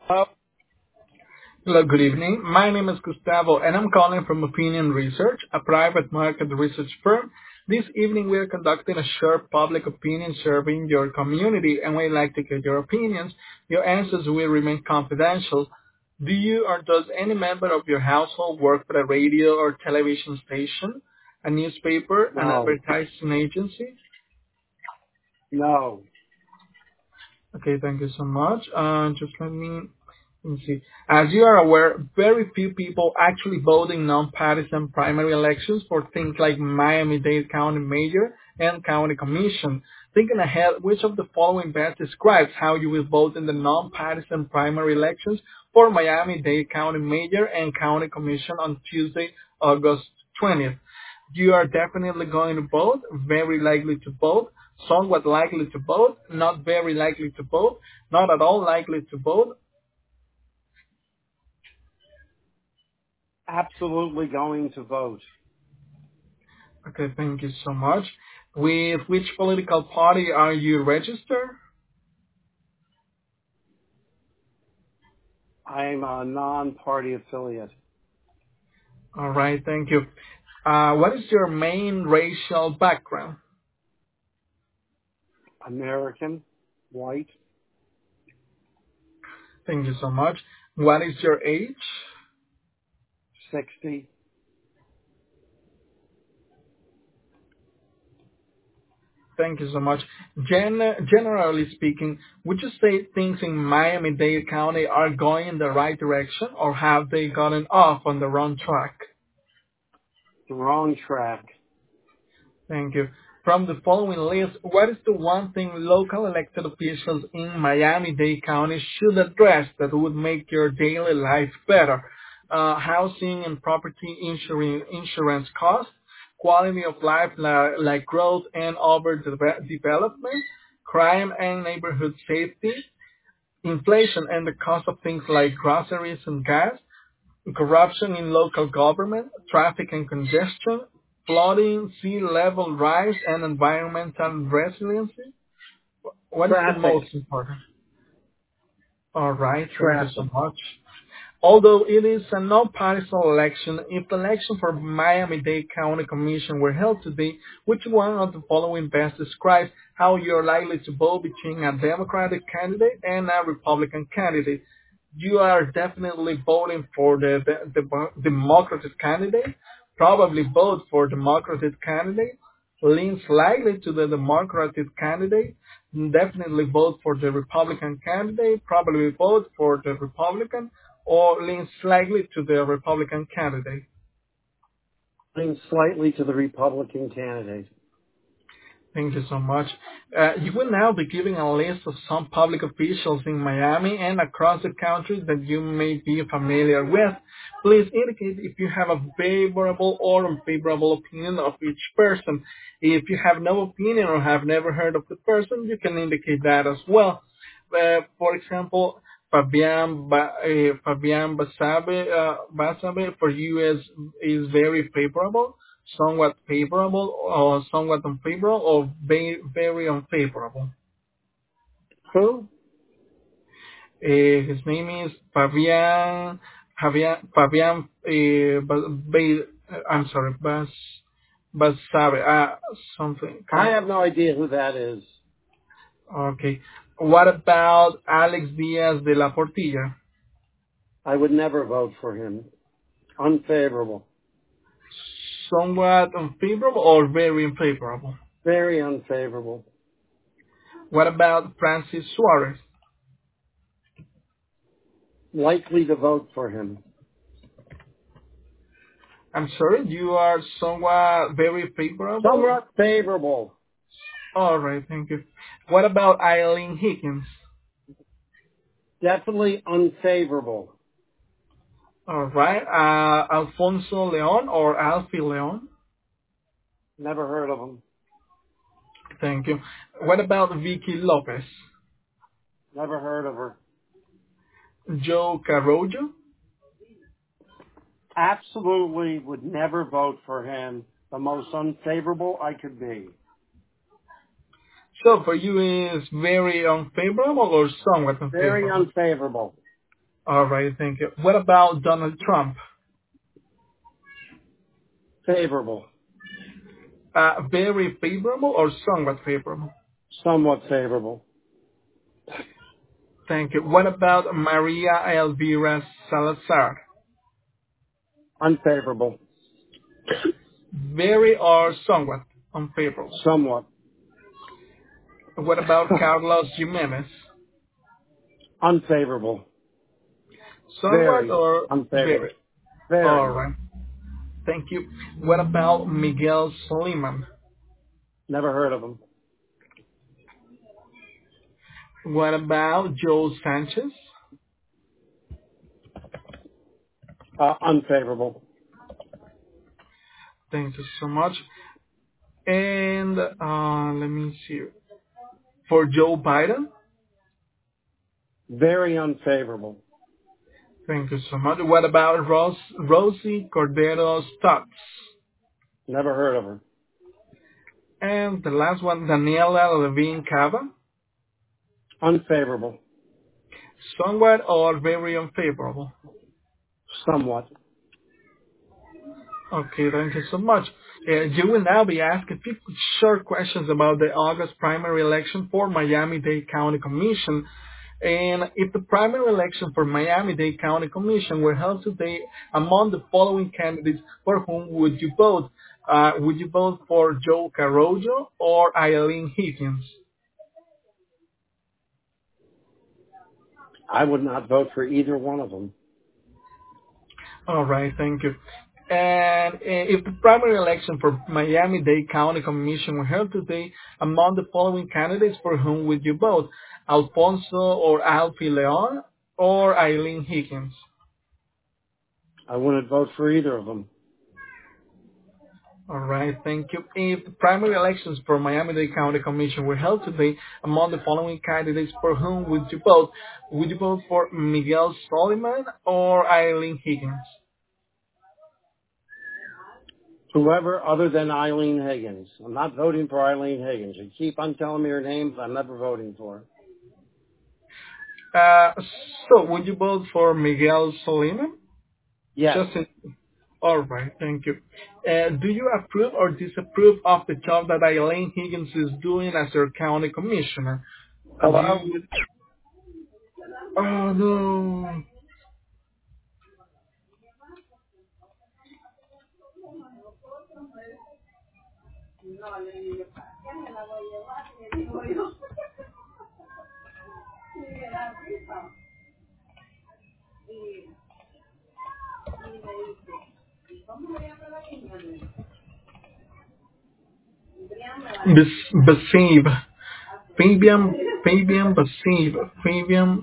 Uh, Hello, good evening. My name is Gustavo, and I'm calling from Opinion Research, a private market research firm. This evening, we are conducting a short public opinion survey in your community, and we'd like to get your opinions. Your answers will remain confidential. Do you or does any member of your household work for a radio or television station, a newspaper, an no, advertising agency? no. Okay, thank you so much. Just let me see. As you are aware, very few people actually vote in nonpartisan primary elections for things like Miami-Dade County Mayor and County Commission. Thinking ahead, which of the following best describes how you will vote in the nonpartisan primary elections for Miami-Dade County Mayor and County Commission on Tuesday, August 20th? You are definitely going to vote, very likely to vote, somewhat likely to vote, not very likely to vote, not at all likely to vote. Absolutely going to vote. Okay, thank you so much. With which political party are you registered? I'm a non-party affiliate. All right, thank you. What is your main racial background? American, white, Thank you so much. What is your age? 60. Thank you so much. Generally speaking, would you say things in Miami-Dade County are going in the right direction, or have they gotten off on the wrong track? The wrong track. Thank you. From the following list, what is the one thing local elected officials in Miami-Dade County should address that would make your daily life better? Housing and property insurance costs, quality of life like growth and overdevelopment, crime and neighborhood safety, inflation and the cost of things like groceries and gas, corruption in local government, traffic and congestion, flooding, sea level rise, and environmental resiliency. What is the Traffic. most important? All right, thank you so Traffic. much. Although it is a non-partisan election, if the election for Miami-Dade County Commission were held today, which one of the following best describes how you're likely to vote between a Democratic candidate and a Republican candidate? You are definitely voting for the Democratic candidate, probably vote for Democratic candidate, lean slightly to the Democratic candidate, definitely vote for the Republican candidate, probably vote for the Republican, or lean slightly to the Republican candidate. Lean slightly to the Republican candidate. Thank you so much. You will now be giving a list of some public officials in Miami and across the country that you may be familiar with. Please indicate if you have a favorable or unfavorable opinion of each person. If you have no opinion or have never heard of the person, you can indicate that as well. For example, Fabian Basabe for you is very favorable, somewhat favorable, or somewhat unfavorable, or very unfavorable. Who? His name is Fabian, I'm sorry, Basabe, something. I have no idea who that is. Okay. What about Alex Diaz de la Portilla? I would never vote for him. Unfavorable. Somewhat unfavorable or very unfavorable? Very unfavorable. What about Francis Suarez? Likely to vote for him. I'm sorry, you are somewhat very favorable? Somewhat favorable. All right, thank you. What about Eileen Higgins? Definitely unfavorable. All right, Alfonso Leon or Alfie Leon? Never heard of him. Thank you. What about Vicky Lopez? Never heard of her. Joe Carrojo? Absolutely would never vote for him. The most unfavorable I could be. So for you is very unfavorable or somewhat Very unfavorable? unfavorable. All right, thank you. What about Donald Trump? Favorable. Very favorable or somewhat favorable? Somewhat favorable. Thank you. What about Maria Elvira Salazar? Unfavorable. Very or somewhat unfavorable? Somewhat. What about Carlos Jimenez? Unfavorable. Somewhat Very or unfavorable. very? All Very. right. Thank you. What about Miguel Soliman? Never heard of them. What about Joe Sanchez? Unfavorable. Thank you so much. And let me see. For Joe Biden? Very unfavorable. Thank you so much. What about Rosie Cordero Stutz? Never heard of her. And the last one, Daniela Levine Cava? Unfavorable. Somewhat or very unfavorable? Somewhat. Okay, thank you so much. You will now be asked a few short questions about the August primary election for Miami-Dade County Commission. And if the primary election for Miami-Dade County Commission were held today, among the following candidates, for whom would you vote? Would you vote for Joe Carrojo or Eileen Higgins? I would not vote for either one of them. All right, thank you. And if the primary election for Miami-Dade County Commission were held today, among the following candidates, for whom would you vote? Alfonso or Alfie Leon or Eileen Higgins? I wouldn't vote for either of them. All right, thank you. If the primary elections for Miami-Dade County Commission were held today, among the following candidates, for whom would you vote? Would you vote for Miguel Soliman or Eileen Higgins? Whoever other than Eileen Higgins. I'm not voting for Eileen Higgins. You keep on telling me her names, I'm never voting for her. Uh, so, would you vote for Miguel Soliman? Yes. Just in, all right, thank you. Do you approve or disapprove of the job that Eileen Higgins is doing as your county commissioner? Do Hello? you? Oh no. Bassib. Fabian Bassib. Fabian.